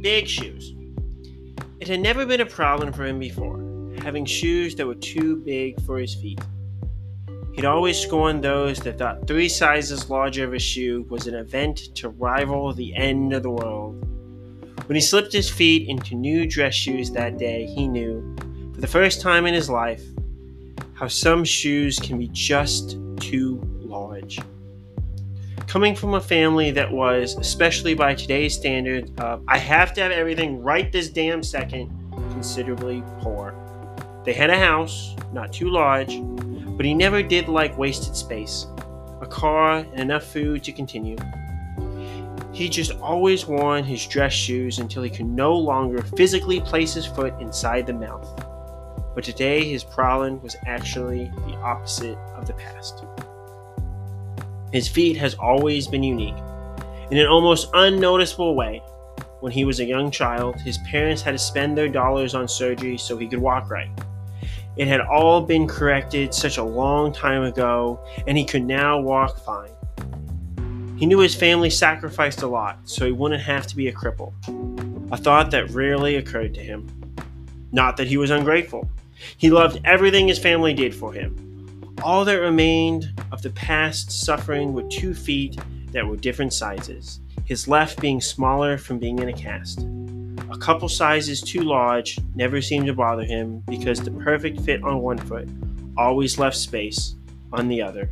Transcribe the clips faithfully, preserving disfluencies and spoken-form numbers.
big shoes. It had never been a problem for him before, having shoes that were too big for his feet. He'd always scorned those that thought three sizes larger of a shoe was an event to rival the end of the world. When he slipped his feet into new dress shoes that day, he knew, for the first time in his life, how some shoes can be just too large. Coming from a family that was, especially by today's standards, of I have to have everything right this damn second, considerably poor. They had a house, not too large, but he never did like wasted space, a car, and enough food to continue. He just always worn his dress shoes until he could no longer physically place his foot inside the mouth. But today his prowling was actually the opposite of the past. His feet has always been unique. In an almost unnoticeable way, when he was a young child, his parents had to spend their dollars on surgery so he could walk right. It had all been corrected such a long time ago, and he could now walk fine. He knew his family sacrificed a lot, so he wouldn't have to be a cripple, a thought that rarely occurred to him. Not that he was ungrateful. He loved everything his family did for him. All that remained of the past suffering were two feet that were different sizes, his left being smaller from being in a cast. A couple sizes too large never seemed to bother him because the perfect fit on one foot always left space on the other.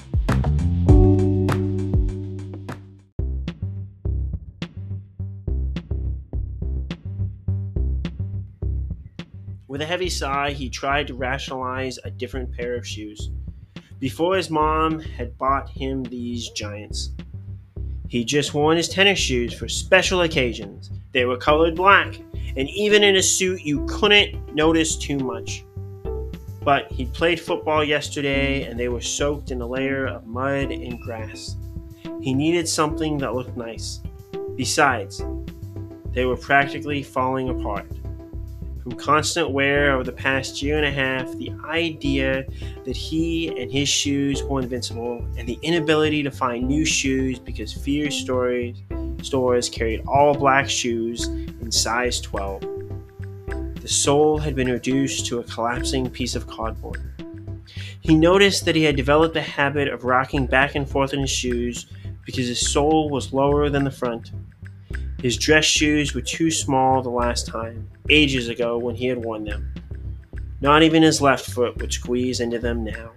With a heavy sigh, he tried to rationalize a different pair of shoes. Before his mom had bought him these giants. He just worn his tennis shoes for special occasions. They were colored black, and even in a suit you couldn't notice too much. But he played football yesterday and they were soaked in a layer of mud and grass. He needed something that looked nice. Besides, they were practically falling apart. From constant wear over the past year and a half, the idea that he and his shoes were invincible, and the inability to find new shoes because fear stores, stores carried all black shoes in size twelve. The sole had been reduced to a collapsing piece of cardboard. He noticed that he had developed the habit of rocking back and forth in his shoes because his sole was lower than the front. His dress shoes were too small the last time, ages ago when he had worn them. Not even his left foot would squeeze into them now.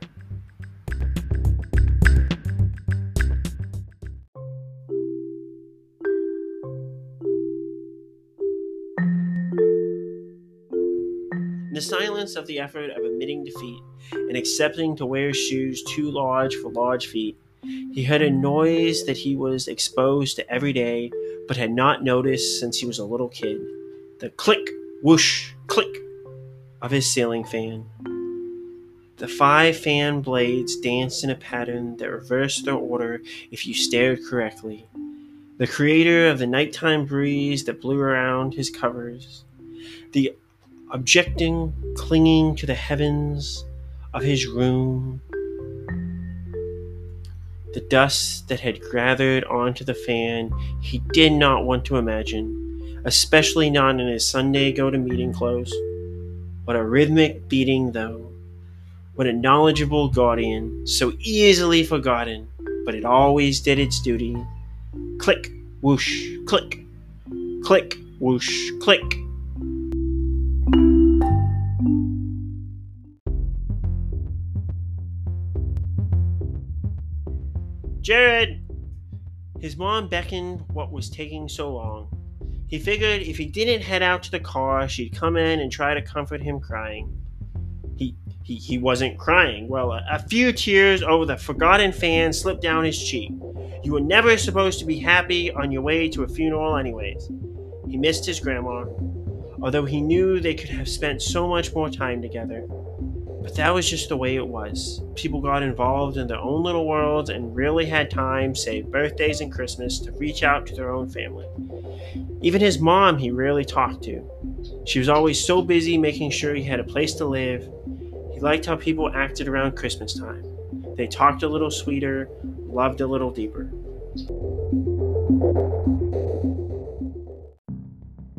In the silence of the effort of admitting defeat and accepting to wear shoes too large for large feet, he heard a noise that he was exposed to every day but had not noticed since he was a little kid. The click, whoosh, click of his ceiling fan. The five fan blades danced in a pattern that reversed their order if you stared correctly. The creator of the nighttime breeze that blew around his covers. The objecting, clinging to the heavens of his room. The dust that had gathered onto the fan he did not want to imagine, especially not in his Sunday go-to-meeting clothes. What a rhythmic beating, though. What a knowledgeable guardian, so easily forgotten, but it always did its duty. Click, whoosh, click. Click, whoosh, click. Jared! His mom beckoned what was taking so long. He figured if he didn't head out to the car, she'd come in and try to comfort him crying. He he, he wasn't crying. Well, a, a few tears over the forgotten fan slipped down his cheek. You were never supposed to be happy on your way to a funeral anyways. He missed his grandma, although he knew they could have spent so much more time together. But that was just the way it was. People got involved in their own little worlds and rarely had time, save birthdays and Christmas, to reach out to their own family. Even his mom he rarely talked to. She was always so busy making sure he had a place to live. He liked how people acted around Christmas time. They talked a little sweeter, loved a little deeper.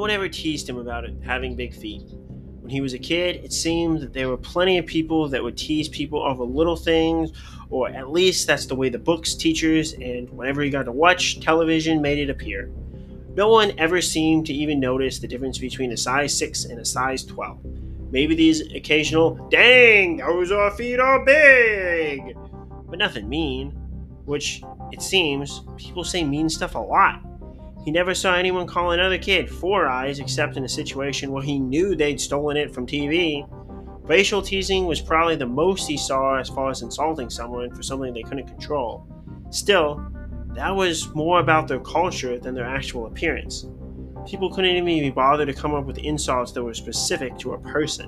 one ever teased him about it, having big feet. When he was a kid, it seemed that there were plenty of people that would tease people over little things, or at least that's the way the books, teachers, and whenever he got to watch television made it appear. No one ever seemed to even notice the difference between a size six and a size twelve. Maybe these occasional, "Dang, those are feet are big!" but nothing mean, which, it seems, people say mean stuff a lot. He never saw anyone call another kid Four Eyes except in a situation where he knew they'd stolen it from T V. Racial teasing was probably the most he saw as far as insulting someone for something they couldn't control. Still, that was more about their culture than their actual appearance. People couldn't even be bothered to come up with insults that were specific to a person.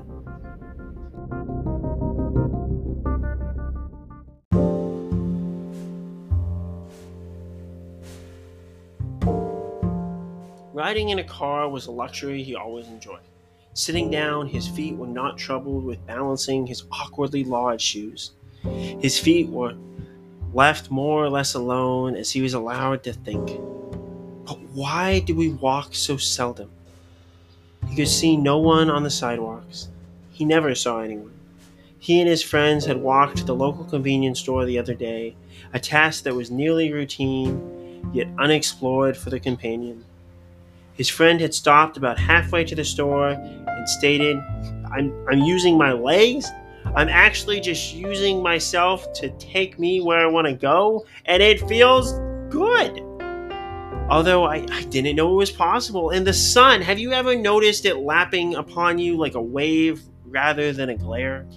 Riding in a car was a luxury he always enjoyed. Sitting down, his feet were not troubled with balancing his awkwardly large shoes. His feet were left more or less alone as he was allowed to think. But why do we walk so seldom? He could see no one on the sidewalks. He never saw anyone. He and his friends had walked to the local convenience store the other day, a task that was nearly routine, yet unexplored for the companion. His friend had stopped about halfway to the store and stated, I'm, I'm using my legs? I'm actually just using myself to take me where I want to go, and it feels good. Although I, I didn't know it was possible. And the sun, have you ever noticed it lapping upon you like a wave rather than a glare?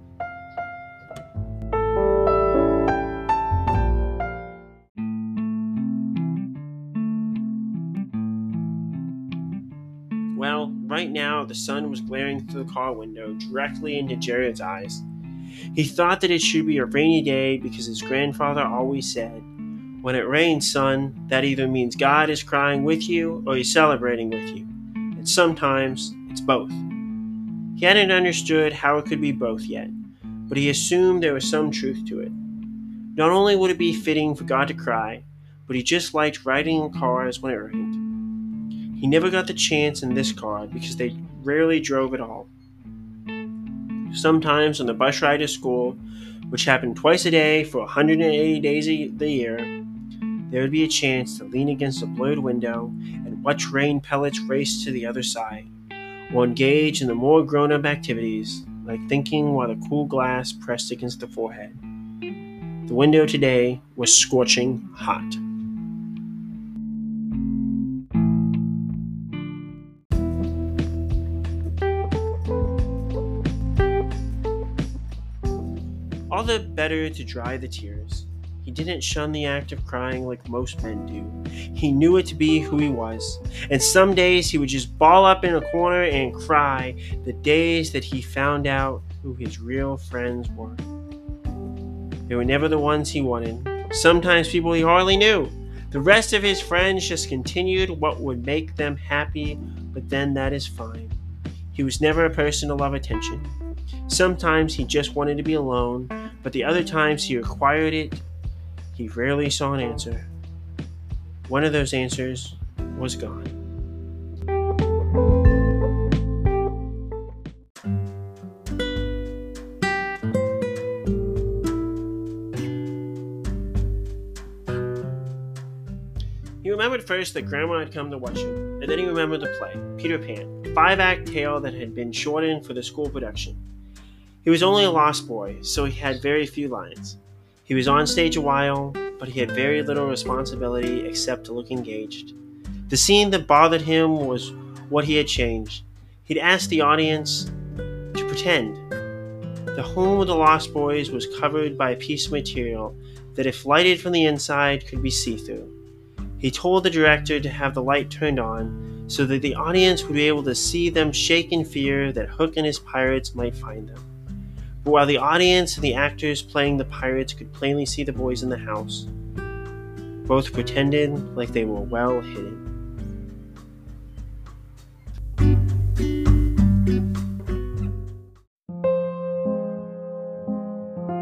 Well, right now the sun was glaring through the car window directly into Jared's eyes. He thought that it should be a rainy day because his grandfather always said, "When it rains, son, that either means God is crying with you or he's celebrating with you. And sometimes it's both." He hadn't understood how it could be both yet, but he assumed there was some truth to it. Not only would it be fitting for God to cry, but he just liked riding in cars when it rained. He never got the chance in this car because they rarely drove at all. Sometimes on the bus ride to school, which happened twice a day for one hundred eighty days of the year, there would be a chance to lean against a blurred window and watch rain pellets race to the other side, or engage in the more grown-up activities, like thinking while the cool glass pressed against the forehead. The window today was scorching hot. All the better to dry the tears. He didn't shun the act of crying like most men do. He knew it to be who he was, and some days he would just ball up in a corner and cry the days that he found out who his real friends were. They were never the ones he wanted. Sometimes people he hardly knew. The rest of his friends just continued what would make them happy, but then that is fine. He was never a person to love attention. Sometimes he just wanted to be alone, but the other times he required it, he rarely saw an answer. One of those answers was gone. He remembered first that Grandma had come to watch him, and then he remembered the play, Peter Pan, a five-act tale that had been shortened for the school production. He was only a lost boy, so he had very few lines. He was on stage a while, but he had very little responsibility except to look engaged. The scene that bothered him was what he had changed. He'd asked the audience to pretend. The home of the Lost Boys was covered by a piece of material that, if lighted from the inside, could be see-through. He told the director to have the light turned on so that the audience would be able to see them shake in fear that Hook and his pirates might find them. But while the audience and the actors playing the pirates could plainly see the boys in the house, both pretended like they were well hidden.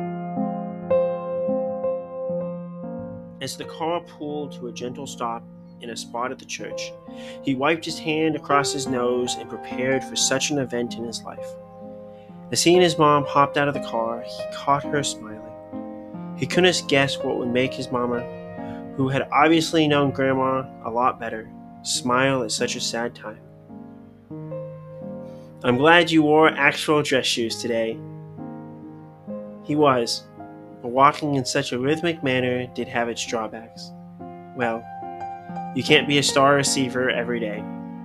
As the car pulled to a gentle stop, in a spot at the church. He wiped his hand across his nose and prepared for such an event in his life. As he and his mom hopped out of the car, he caught her smiling. He couldn't guess what would make his mama, who had obviously known Grandma a lot better, smile at such a sad time. "I'm glad you wore actual dress shoes today." He was, but walking in such a rhythmic manner did have its drawbacks. Well, you can't be a star receiver every day.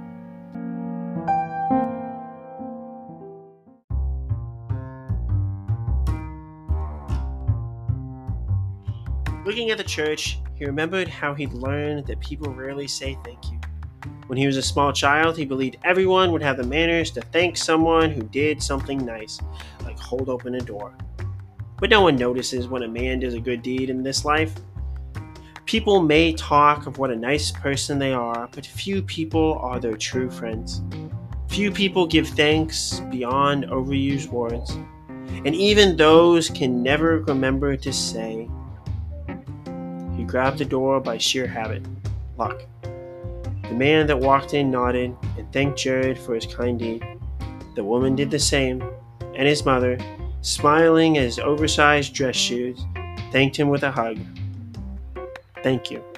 Looking at the church, he remembered how he'd learned that people rarely say thank you. When he was a small child, he believed everyone would have the manners to thank someone who did something nice, like hold open a door. But no one notices when a man does a good deed in this life. People may talk of what a nice person they are, but few people are their true friends. Few people give thanks beyond overused words, and even those can never remember to say. He grabbed the door by sheer habit, luck. The man that walked in nodded and thanked Jared for his kind deed. The woman did the same, and his mother, smiling at his oversized dress shoes, thanked him with a hug. Thank you.